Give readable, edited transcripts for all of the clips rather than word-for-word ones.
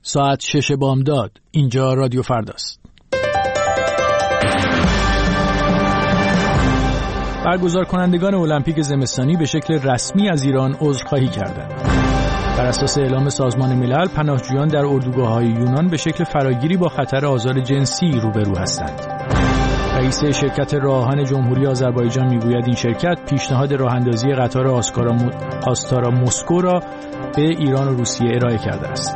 ساعت 6 بامداد. اینجا رادیو فرداست. برگزار کنندگان المپیک زمستانی به شکل رسمی از ایران عذرخواهی کردند. بر اساس اعلام سازمان ملل، پناهجویان در اردوگاه‌های یونان به شکل فراگیری با خطر آزار جنسی روبرو هستند. رئیس شرکت راهان جمهوری آذربایجان میگوید این شرکت پیشنهاد راه‌اندازی قطار آستارا مسکو را به ایران و روسیه ارائه کرده است.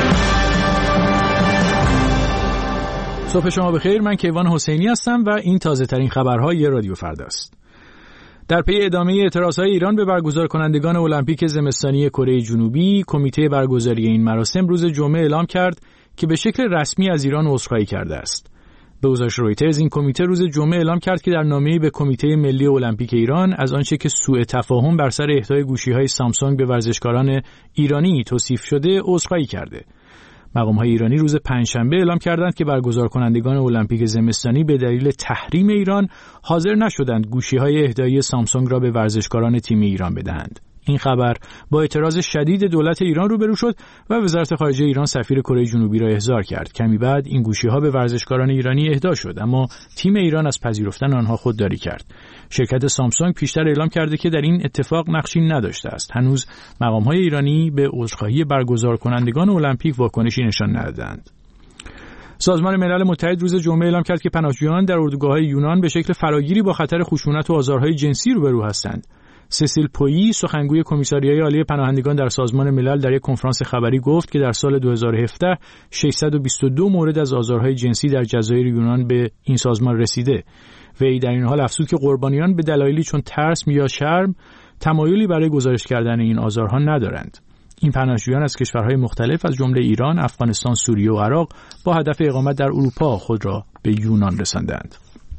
صبح شما بخیر، من کیوان حسینی هستم و این تازه ترین خبرهای رادیو فرداست. در پی ادامه اعتراضهای ایران به برگزار کنندگان المپیک زمستانی کره جنوبی، کمیته برگزاری این مراسم روز جمعه اعلام کرد که به شکل رسمی از ایران عذرخواهی کرده است. به گزارش رویترز، این کمیته روز جمعه اعلام کرد که در نامه‌ای به کمیته ملی المپیک ایران از آنچه که سوء تفاهم بر سر اهدای گوشی‌های سامسونگ به ورزشکاران ایرانی توصیف شده عذرخواهی کرده. مقام‌های ایرانی روز پنجشنبه اعلام کردند که برگزار کنندگان المپیک زمستانی به دلیل تحریم ایران حاضر نشدند گوشی‌های اهدایی سامسونگ را به ورزشکاران تیم ایران بدهند. این خبر با اعتراض شدید دولت ایران روبرو شد و وزارت خارجه ایران سفیر کره جنوبی را احضار کرد. کمی بعد این گوشی‌ها به ورزشکاران ایرانی اهدا شد، اما تیم ایران از پذیرفتن آنها خودداری کرد. شرکت سامسونگ پیشتر اعلام کرده که در این اتفاق نقشی نداشته است. هنوز مقام‌های ایرانی به عذرخواهی برگزار کنندگان المپیک واکنشی نشان ندادند. سازمان ملل متحد روز جمعه اعلام کرد که پناهجویان در اردوگاه‌های یونان به شکل فراگیری با خطر خشونت و آزارهای جنسی روبرو هستند. سیسیل پویی، سخنگوی کمیساریای عالی پناهندگان در سازمان ملل، در یک کنفرانس خبری گفت که در سال 2017 622 مورد از آزارهای جنسی در جزایر یونان به این سازمان رسیده. وی در این حال افزود که قربانیان به دلایلی چون ترس یا شرم تمایلی برای گزارش کردن این آزارها ندارند. این پناهجویان از کشورهای مختلف از جمله ایران، افغانستان، سوریه و عراق با هدف اقامت در اروپا خود را به یونان رساندند.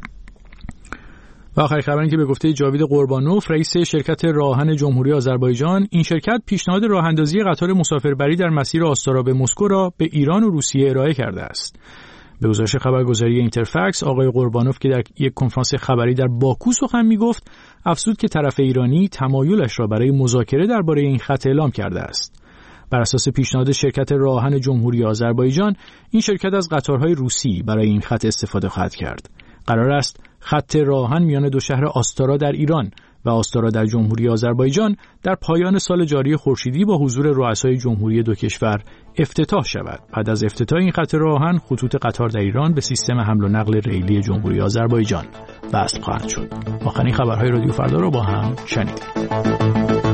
و آخرین خبری که به گفته جاوید قربانوف، رئیس شرکت راهان جمهوری آذربایجان، این شرکت پیشنهاد راهاندازی قطار مسافربری در مسیر آستارا به مسکو را به ایران و روسیه ارائه کرده است. به گزارش خبرگزاری اینترفکس، آقای قربانوف که در یک کنفرانس خبری در باکو سخن میگفت، افزود که طرف ایرانی تمایلش را برای مذاکره درباره این خط اعلام کرده است. بر اساس پیشنهاد شرکت راهان جمهوری آذربایجان، این شرکت از قطارهای روسی برای این خط استفاده خواهد کرد. قرار است خط راهن میان دو شهر آستارا در ایران و آستارا در جمهوری آذربایجان در پایان سال جاری خورشیدی با حضور رؤسای جمهوری دو کشور افتتاح شود. بعد از افتتاح این خط راهن، خطوط قطار در ایران به سیستم حمل و نقل ریلی جمهوری آذربایجان وصل خواهد شد. آخرین خبرهای رادیو فردا رو با هم شنیدید.